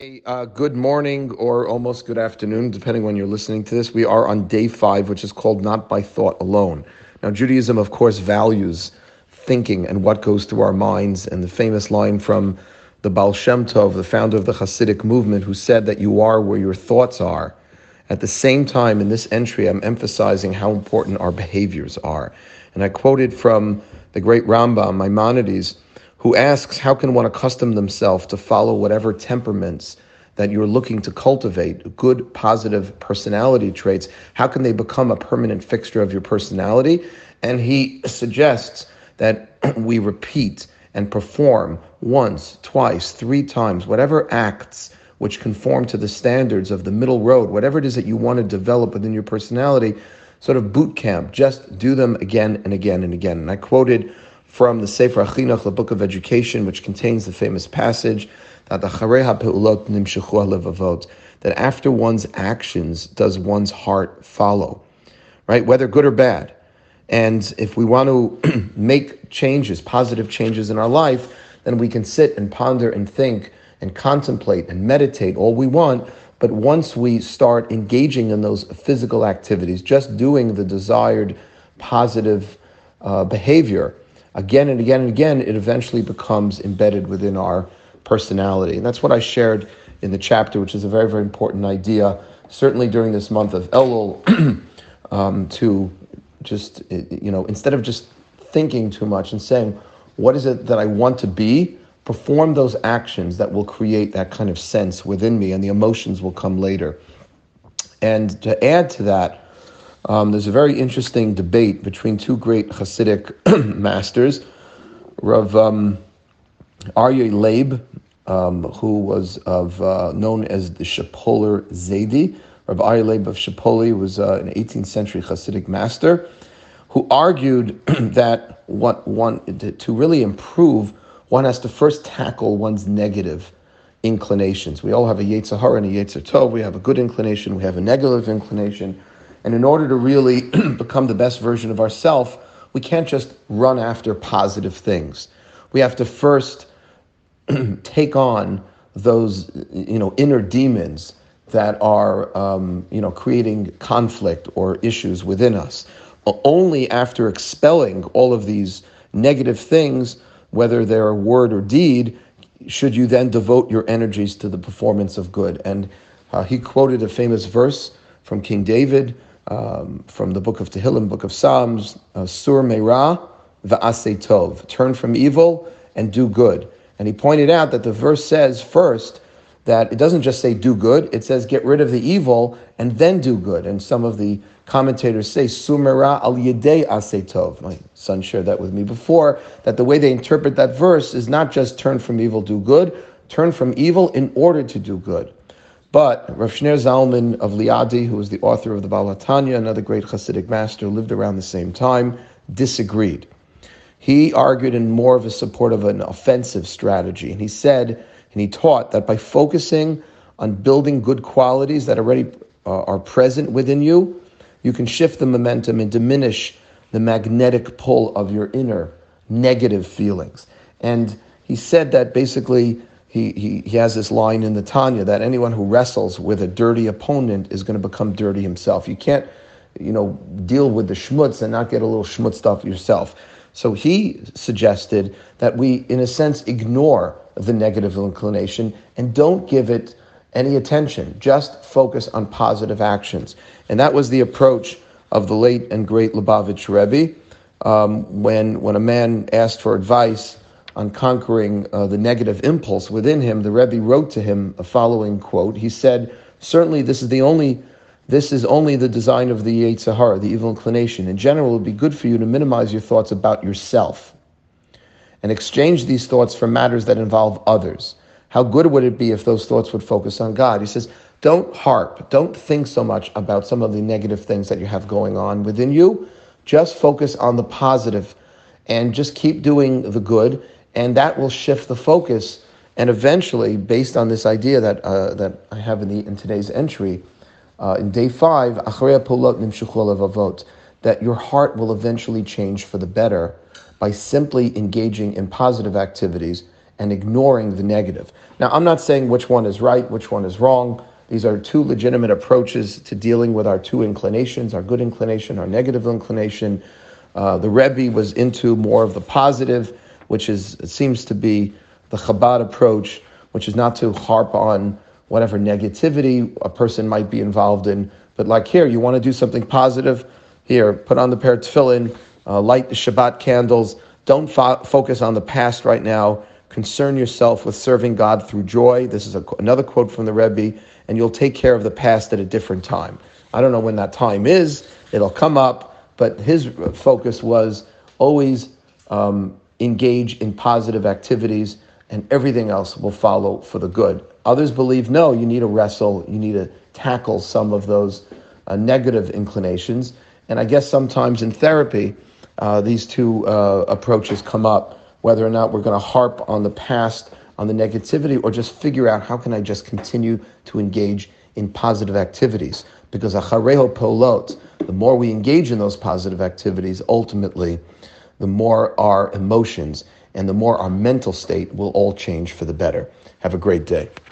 Good morning or almost good afternoon, depending when you're listening to this. We are on day 5, which is called Not by Thought Alone. Now, Judaism, of course, values thinking and what goes through our minds. And the famous line from the Baal Shem Tov, the founder of the Hasidic movement, who said that you are where your thoughts are. At the same time, in this entry, I'm emphasizing how important our behaviors are. And I quoted from the great Rambam, Maimonides, who asks, how can one accustom themselves to follow whatever temperaments that you're looking to cultivate, good, positive personality traits? How can they become a permanent fixture of your personality? And he suggests that we repeat and perform once, twice, 3 times, whatever acts which conform to the standards of the middle road, whatever it is that you want to develop within your personality, sort of boot camp, just do them again and again and again. And I quoted from the Sefer Achinuch, the Book of Education, which contains the famous passage that that after one's actions does one's heart follow, right? Whether good or bad. And if we want to make changes, positive changes in our life, then we can sit and ponder and think and contemplate and meditate all we want. But once we start engaging in those physical activities, just doing the desired positive behavior, again and again and again, it eventually becomes embedded within our personality. And that's what I shared in the chapter, which is a very, very important idea, certainly during this month of Elul, to just, instead of just thinking too much and saying, what is it that I want to be? Perform those actions that will create that kind of sense within me, and the emotions will come later. And to add to that, there's a very interesting debate between 2 great Hasidic masters, Rav Aryeh Leib, who was known as the Shapoler Zaidi. Rav Aryeh Leib of Shapoli was an 18th century Hasidic master who argued that to really improve, one has to first tackle one's negative inclinations. We all have a Yetzer Hara and a Yetzer Tov. We have a good inclination, we have a negative inclination. And in order to really become the best version of ourselves, we can't just run after positive things. We have to first take on those, inner demons that are, creating conflict or issues within us. Only after expelling all of these negative things, whether they're a word or deed, should you then devote your energies to the performance of good. And he quoted a famous verse from King David, from the book of Tehillim, book of Psalms, Sur Meira va'aseh tov, turn from evil and do good. And he pointed out that the verse says first that it doesn't just say do good, it says get rid of the evil and then do good. And some of the commentators say Sur Meira al yedei aseh tov. My son shared that with me before, that the way they interpret that verse is not just turn from evil, do good, turn from evil in order to do good. But Rav Shneur Zalman of Liadi, who was the author of the Baal HaTanya, another great Hasidic master who lived around the same time, disagreed. He argued in more of a support of an offensive strategy. And he said, and he taught that by focusing on building good qualities that already are present within you, you can shift the momentum and diminish the magnetic pull of your inner negative feelings. And he said that basically, He has this line in the Tanya that anyone who wrestles with a dirty opponent is going to become dirty himself. You can't, deal with the schmutz and not get a little schmutz stuff yourself. So he suggested that we, in a sense, ignore the negative inclination and don't give it any attention. Just focus on positive actions. And that was the approach of the late and great Lubavitch Rebbe. When a man asked for advice on conquering the negative impulse within him, the Rebbe wrote to him a following quote. He said, certainly this is only the design of the Yetzer Hara, the evil inclination. In general, it would be good for you to minimize your thoughts about yourself and exchange these thoughts for matters that involve others. How good would it be if those thoughts would focus on God? He says, don't think so much about some of the negative things that you have going on within you. Just focus on the positive and just keep doing the good. And that will shift the focus. And eventually, based on this idea that I have in today's entry, in day 5, that your heart will eventually change for the better by simply engaging in positive activities and ignoring the negative. Now, I'm not saying which one is right, which one is wrong. These are two legitimate approaches to dealing with our two inclinations, our good inclination, our negative inclination. The Rebbe was into more of the positive, which it seems to be the Chabad approach, which is not to harp on whatever negativity a person might be involved in. But like here, you want to do something positive, here, put on the pair of tefillin, light the Shabbat candles. Don't focus on the past right now. Concern yourself with serving God through joy. This is another quote from the Rebbe, and you'll take care of the past at a different time. I don't know when that time is. It'll come up, but his focus was always engage in positive activities, and everything else will follow for the good. Others believe, no, you need to wrestle, you need to tackle some of those negative inclinations. And I guess sometimes in therapy, these two approaches come up, whether or not we're going to harp on the past, on the negativity, or just figure out how can I just continue to engage in positive activities. Because achareho polot, the more we engage in those positive activities, ultimately, the more our emotions and the more our mental state will all change for the better. Have a great day.